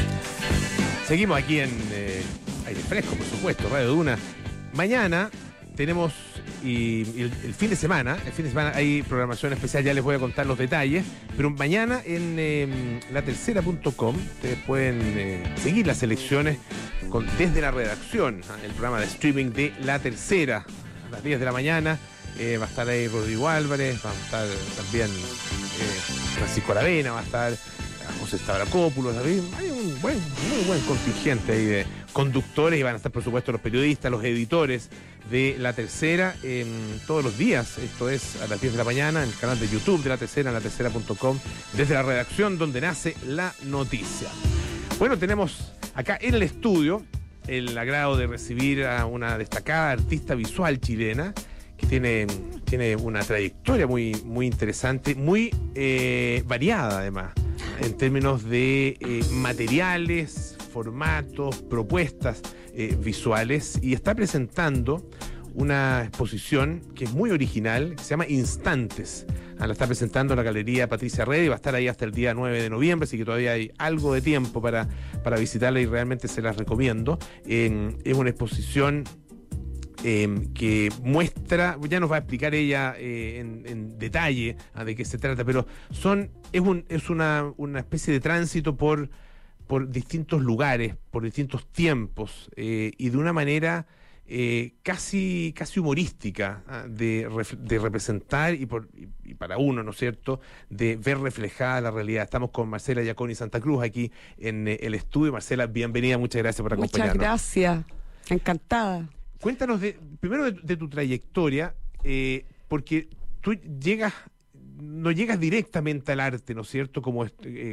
Seguimos aquí en Aire Fresco, por supuesto, Radio Duna. Mañana tenemos el fin de semana hay programación especial, ya les voy a contar los detalles, pero mañana en latercera.com ustedes pueden seguir las elecciones desde la redacción, el programa de streaming de La Tercera, a las 10 de la mañana. Va a estar ahí Rodrigo Álvarez, va a estar también Francisco Aravena, va a estar José Stavrakopoulos. Hay un muy buen contingente ahí de conductores, y van a estar, por supuesto, los periodistas, los editores de La Tercera todos los días. Esto es a las 10 de la mañana en el canal de YouTube de La Tercera, en latercera.com, desde la redacción donde nace la noticia. Bueno, tenemos acá en el estudio el agrado de recibir a una destacada artista visual chilena que tiene una trayectoria muy interesante, muy variada además, en términos de materiales, formatos, propuestas visuales, y está presentando una exposición que es muy original, que se llama Instantes. La está presentando en la Galería Patricia Rey, y va a estar ahí hasta el día 9 de noviembre, así que todavía hay algo de tiempo para visitarla, y realmente se las recomiendo. Es una exposición que muestra, ya nos va a explicar ella en detalle de qué se trata, pero es una especie de tránsito por distintos lugares, por distintos tiempos, y de una manera casi humorística, de representar y para uno, ¿no es cierto?, de ver reflejada la realidad. Estamos con Marcela Giaconi Santa Cruz aquí en el estudio. Marcela, bienvenida, muchas gracias por acompañarnos. Muchas gracias, encantada. Cuéntanos primero de tu trayectoria, porque tú no llegas directamente al arte, ¿no es cierto?, como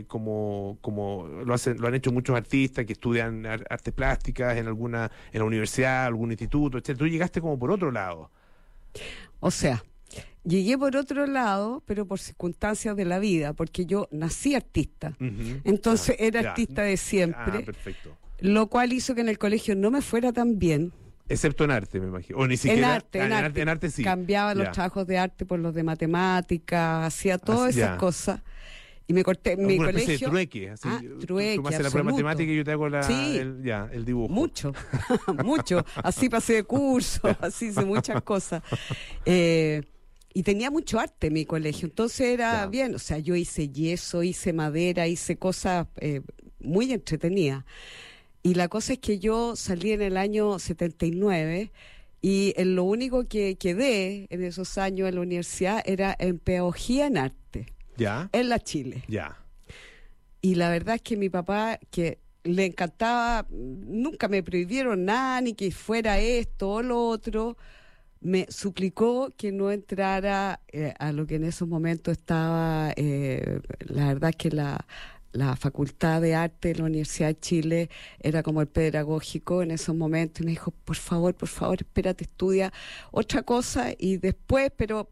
lo han hecho muchos artistas que estudian artes plásticas en la universidad, algún instituto, etc. Tú llegaste como por otro lado. O sea, llegué por otro lado, pero por circunstancias de la vida, porque yo nací artista. Entonces era artista de siempre. Perfecto. Lo cual hizo que en el colegio no me fuera tan bien. Excepto en arte, me imagino. O ni siquiera. En arte sí. Cambiaba los trabajos de arte por los de matemáticas, hacía todas esas cosas. Y me corté en mi colegio. Una especie de trueque. Así, trueque, tú me haces la prueba matemática y yo te hago el dibujo. Mucho. Así pasé de curso, así hice muchas cosas. Y tenía mucho arte en mi colegio, entonces era bien. O sea, yo hice yeso, hice madera, hice cosas muy entretenidas. Y la cosa es que yo salí en el año 79, y en lo único que quedé en esos años en la universidad era en pedagogía en arte. En la Chile. Y la verdad es que mi papá, que le encantaba, nunca me prohibieron nada, ni que fuera esto o lo otro, me suplicó que no entrara a lo que en esos momentos estaba, la verdad es que la Facultad de Arte de la Universidad de Chile era como el pedagógico en esos momentos, y me dijo, por favor, espérate, estudia otra cosa y después, pero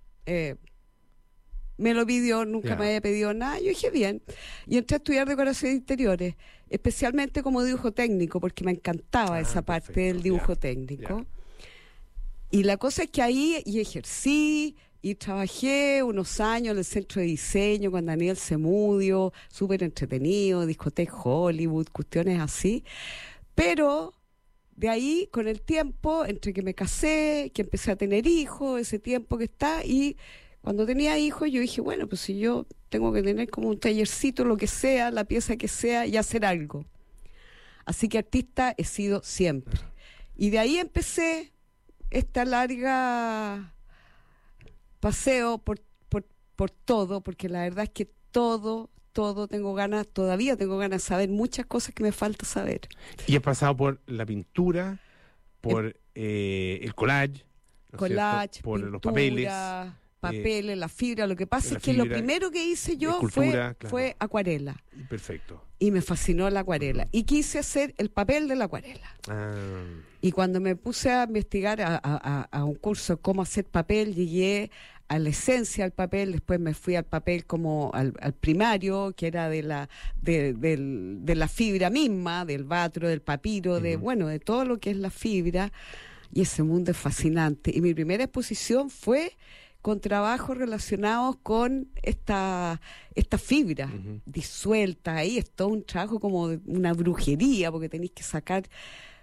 me lo pidió, nunca me había pedido nada. Yo dije, bien, y entré a estudiar decoración de interiores, especialmente como dibujo técnico, porque me encantaba esa parte del dibujo técnico. Y la cosa es que ahí y ejercí y trabajé unos años en el centro de diseño con Daniel Semudio, súper entretenido, discoteca Hollywood, cuestiones así. Pero de ahí, con el tiempo, entre que me casé, que empecé a tener hijos, ese tiempo que está, y cuando tenía hijos yo dije, bueno, pues si yo tengo que tener como un tallercito, lo que sea, la pieza que sea, y hacer algo. Así que artista he sido siempre. Y de ahí empecé esta larga paseo por todo, porque la verdad es que todo tengo ganas, todavía tengo ganas de saber muchas cosas que me falta saber. Y has pasado por la pintura, por el collage, ¿no? Por pintura, los papeles, la fibra. Lo que pasa es que lo primero que hice yo fue acuarela. Perfecto. Y me fascinó la acuarela. Y quise hacer el papel de la acuarela. Y cuando me puse a investigar a un curso de cómo hacer papel, llegué a la esencia del papel. Después me fui al papel como al primario, que era de la fibra misma, del batro, del papiro, de todo lo que es la fibra. Y ese mundo es fascinante. Y mi primera exposición fue con trabajos relacionados con esta fibra disuelta. Ahí es todo un trabajo como de una brujería, porque tenéis que sacar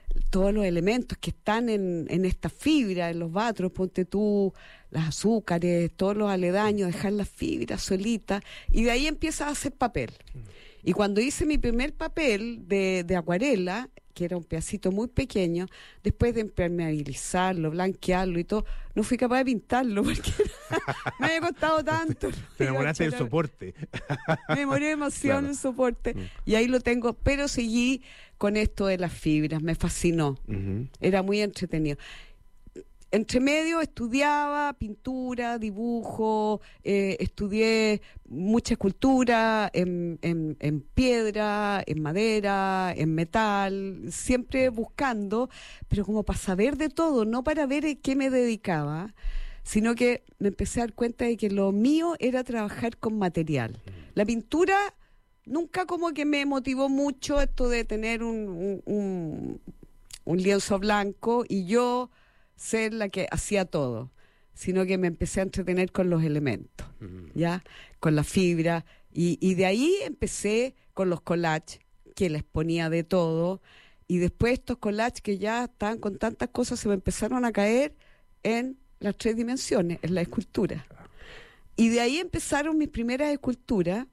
todos los elementos que están en esta fibra, en los batros, ponte tú, las azúcares, todos los aledaños, dejar las fibras solitas, y de ahí empiezas a hacer papel. Y cuando hice mi primer papel de acuarela, que era un pedacito muy pequeño, después de impermeabilizarlo, blanquearlo y todo, no fui capaz de pintarlo porque me había costado tanto. Te enamoraste del soporte. Me enamoré demasiado del soporte. Y ahí lo tengo, pero seguí con esto de las fibras, me fascinó. Era muy entretenido. Entre medio estudiaba pintura, dibujo, estudié mucha escultura en piedra, en madera, en metal, siempre buscando, pero como para saber de todo, no para ver en qué me dedicaba, sino que me empecé a dar cuenta de que lo mío era trabajar con material. La pintura nunca como que me motivó mucho, esto de tener un lienzo blanco y yo ser la que hacía todo, sino que me empecé a entretener con los elementos, ¿ya? Con la fibra, y de ahí empecé con los collages, que les ponía de todo, y después estos collages que ya estaban con tantas cosas se me empezaron a caer en las 3 dimensiones, en la escultura. Y de ahí empezaron mis primeras esculturas,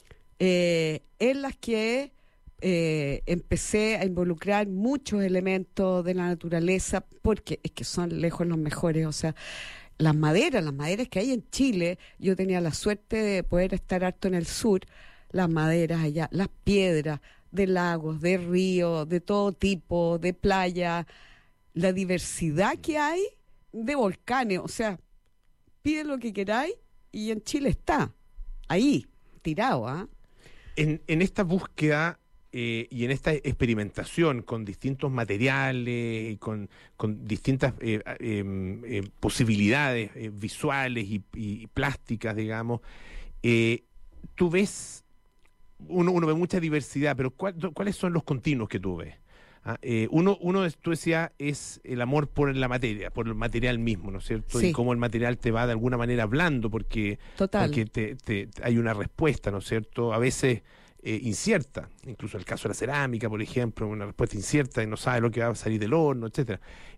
en las que empecé a involucrar muchos elementos de la naturaleza, porque es que son lejos los mejores. O sea, las maderas que hay en Chile, yo tenía la suerte de poder estar harto en el sur, las maderas allá, las piedras de lagos, de ríos, de todo tipo, de playa, la diversidad que hay de volcanes. O sea, pide lo que queráis y en Chile está, ahí, tirado, ¿ah? En esta búsqueda y en esta experimentación con distintos materiales, con distintas posibilidades visuales y plásticas, digamos, tú ves, uno ve mucha diversidad, pero ¿cuáles son los continuos que tú ves? Tú decías, es el amor por la materia, por el material mismo, ¿no es cierto? Sí. Y cómo el material te va de alguna manera hablando, porque hay una respuesta, ¿no es cierto? A veces incierta, incluso el caso de la cerámica, por ejemplo, una respuesta incierta y no sabe lo que va a salir del horno, etcétera.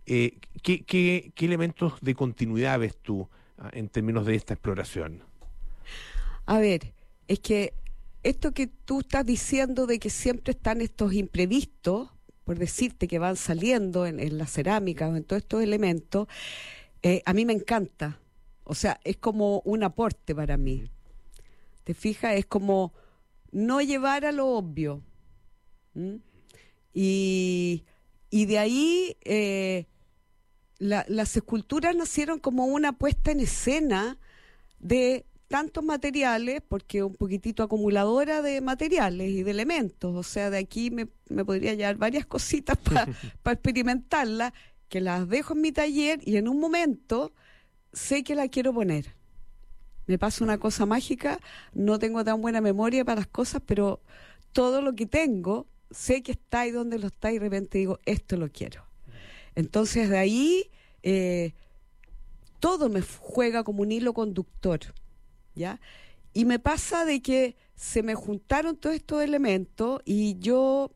¿Qué elementos de continuidad ves tú en términos de esta exploración? A ver, es que esto que tú estás diciendo de que siempre están estos imprevistos, por decirte, que van saliendo en la cerámica o en todos estos elementos, a mí me encanta. O sea, es como un aporte para mí. ¿Te fijas? Es como no llevar a lo obvio. Y de ahí las esculturas nacieron como una puesta en escena de tantos materiales, porque un poquitito acumuladora de materiales y de elementos. O sea, de aquí me podría llevar varias cositas para experimentarlas, que las dejo en mi taller y en un momento sé que la quiero poner. Me pasa una cosa mágica, no tengo tan buena memoria para las cosas, pero todo lo que tengo, sé que está y dónde lo está, y de repente digo, esto lo quiero. Entonces de ahí todo me juega como un hilo conductor, ¿ya? Y me pasa de que se me juntaron todos estos elementos y yo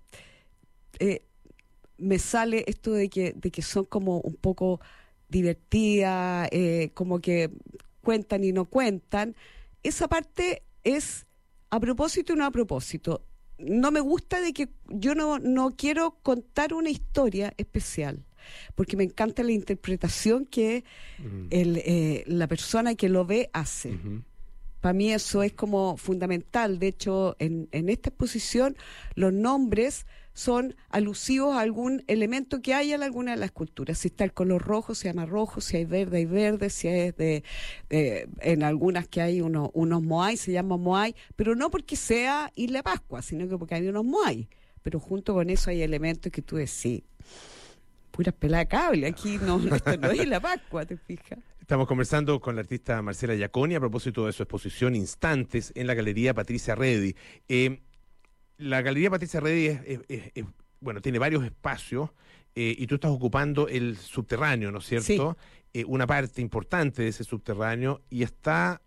me sale esto de que son como un poco divertidas, como que cuentan y no cuentan. Esa parte es a propósito y no a propósito. No me gusta de que yo no quiero contar una historia especial, porque me encanta la interpretación que la persona que lo ve hace. Para mí eso es como fundamental. De hecho, en esta exposición los nombres son alusivos a algún elemento que haya en alguna de las esculturas. Si está el color rojo, se llama rojo; si hay verde, si es en algunas que hay unos moai, se llama moai, pero no porque sea Isla Pascua, sino que porque hay unos moai. Pero junto con eso hay elementos que tú decís, pura pelada de cable, aquí esto no es Isla Pascua, ¿te fijas? Estamos conversando con la artista Marcela Iaconi a propósito de su exposición Instantes en la Galería Patricia Redi. La Galería Patricia Redi tiene varios espacios y tú estás ocupando el subterráneo, ¿no es cierto? Sí. Una parte importante de ese subterráneo, y está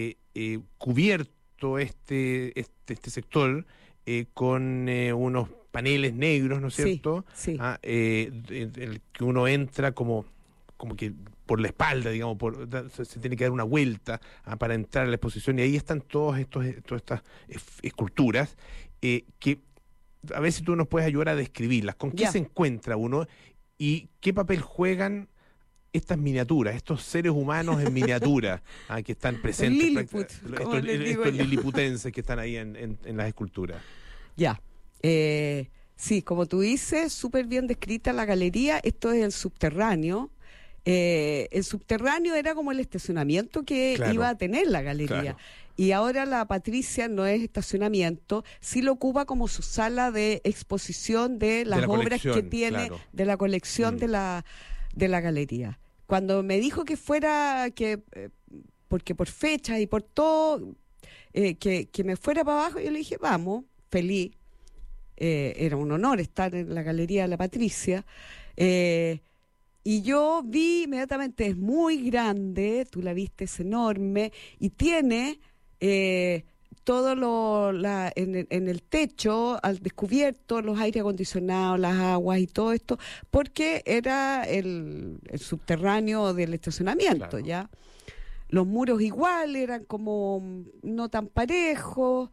cubierto este sector con unos paneles negros, ¿no es cierto? Sí. El que uno entra como que por la espalda, digamos, se tiene que dar una vuelta para entrar a la exposición, y ahí están todas estas esculturas que a ver si tú nos puedes ayudar a describirlas. ¿Con qué se encuentra uno y qué papel juegan estas miniaturas, estos seres humanos en miniatura que están presentes? Estos liliputenses que están ahí en las esculturas. Ya. Sí, como tú dices, súper bien descrita la galería. Esto es el subterráneo. El subterráneo era como el estacionamiento que iba a tener la galería. Claro. Y ahora la Patricia no es estacionamiento, sí lo ocupa como su sala de exposición de las obras que tiene, de la colección de la galería. Cuando me dijo que fuera, porque por fechas y por todo, que me fuera para abajo, yo le dije, vamos, feliz. Era un honor estar en la galería de la Patricia. Y yo vi inmediatamente, es muy grande, tú la viste, es enorme, y tiene todo en el techo, al descubierto, los aire acondicionados, las aguas y todo esto, porque era el subterráneo del estacionamiento, ¿ya? Los muros igual, eran como no tan parejos.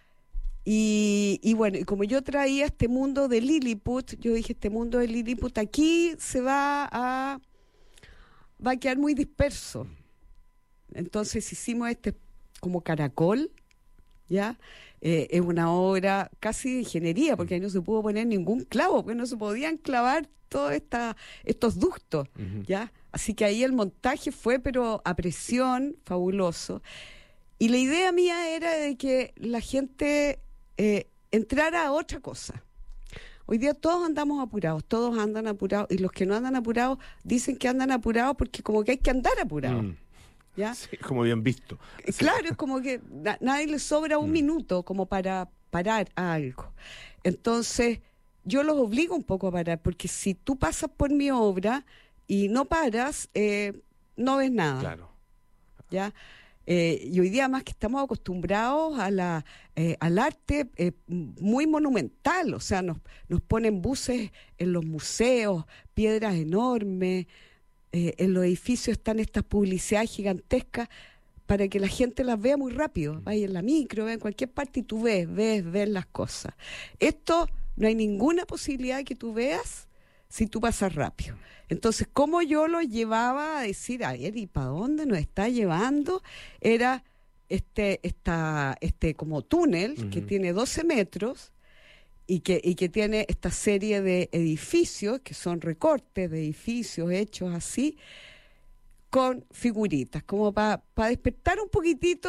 Y bueno, y como yo traía este mundo de Lilliput, yo dije, este mundo de Lilliput aquí va a quedar muy disperso. Entonces hicimos como caracol, ¿ya? Es una obra casi de ingeniería, porque ahí no se pudo poner ningún clavo, porque no se podían clavar todos estos ductos, ¿ya? Así que ahí el montaje fue, pero a presión, fabuloso. Y la idea mía era de que la gente entrara a otra cosa. Hoy día todos andamos apurados, todos andan apurados, y los que no andan apurados dicen que andan apurados porque como que hay que andar apurados. ¿Ya? Sí, como bien visto. Claro, es como que nadie le sobra un minuto como para parar a algo. Entonces, yo los obligo un poco a parar, porque si tú pasas por mi obra y no paras, no ves nada. Claro. ¿Ya? Y hoy día más que estamos acostumbrados al arte muy monumental, o sea, nos ponen buses en los museos, piedras enormes, en los edificios están estas publicidades gigantescas para que la gente las vea muy rápido. Vaya en la micro, en cualquier parte y tú ves las cosas. Esto no hay ninguna posibilidad de que tú veas si tú pasas rápido. Entonces, ¿cómo yo lo llevaba a decir, a ver, ¿y para dónde nos está llevando? Era este como túnel que tiene 12 metros y que tiene esta serie de edificios, que son recortes de edificios hechos así, con figuritas, como para despertar un poquitito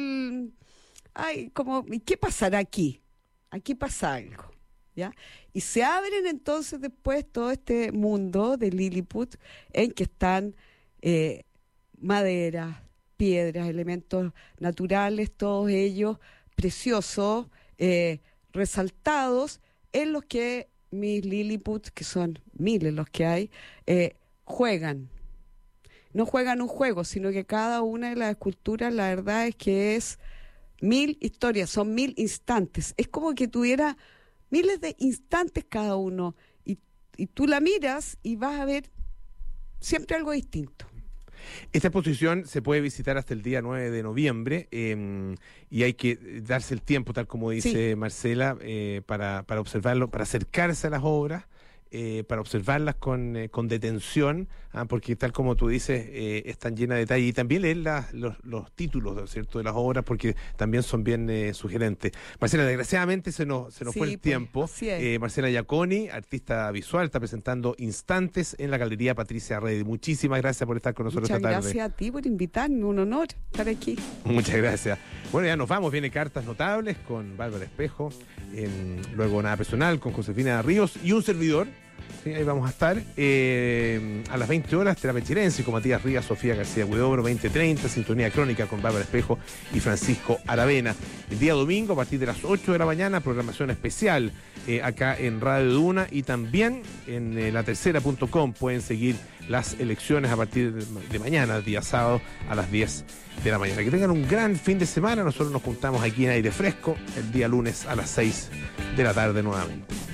¿y qué pasará aquí? Aquí pasa algo. ¿Ya? Y se abren entonces después todo este mundo de Lilliput en que están maderas, piedras, elementos naturales, todos ellos preciosos, resaltados, en los que mis Lilliput, que son miles los que hay, juegan. No juegan un juego, sino que cada una de las esculturas, la verdad es que es 1000 historias, son 1000 instantes. Es como que tuviera miles de instantes cada uno, y tú la miras y vas a ver siempre algo distinto. Esta exposición se puede visitar hasta el día 9 de noviembre y hay que darse el tiempo, tal como dice Marcela, para observarlo, para acercarse a las obras, para observarlas con detención, porque tal como tú dices, están llenas de detalle, y también leer los títulos, ¿cierto?, de las obras, porque también son bien sugerentes. Marcela, desgraciadamente se nos fue el tiempo. Marcela Iaconi, artista visual, está presentando Instantes en la Galería Patricia Redi. Muchísimas gracias por estar con nosotros esta tarde. Muchas gracias a ti por invitarme, un honor estar aquí. Muchas gracias. Bueno, ya nos vamos, viene Cartas Notables con Bárbara Espejo, luego Nada Personal con Josefina Ríos y un servidor. Sí, ahí vamos a estar a las 20 horas, Terapia Chilense con Matías Rivas, Sofía García Huidobro, 20:30, Sintonía Crónica con Bárbara Espejo y Francisco Aravena. El día domingo, a partir de las 8 de la mañana, programación especial acá en Radio Duna, y también en latercera.com pueden seguir las elecciones a partir de mañana, día sábado, a las 10 de la mañana. Que tengan un gran fin de semana. Nosotros nos juntamos aquí en Aire Fresco el día lunes a las 6 de la tarde nuevamente.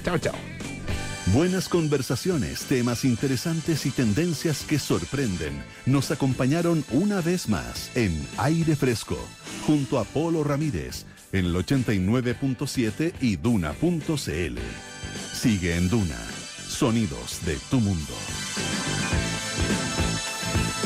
Chao, chao. Buenas conversaciones, temas interesantes y tendencias que sorprenden nos acompañaron una vez más en Aire Fresco, junto a Polo Ramírez, en el 89.7 y Duna.cl. Sigue en Duna, sonidos de tu mundo.